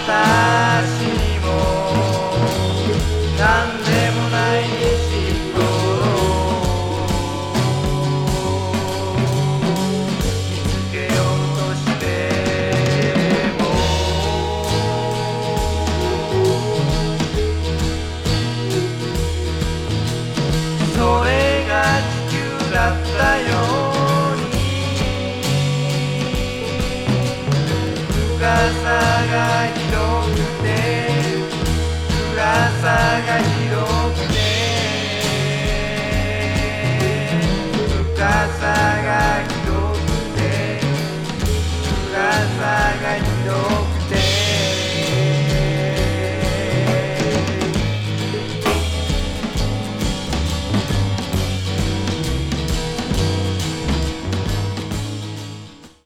私にも何でもない日を見つけようとしてもそれが地球だったように深さが広くて暗さが広い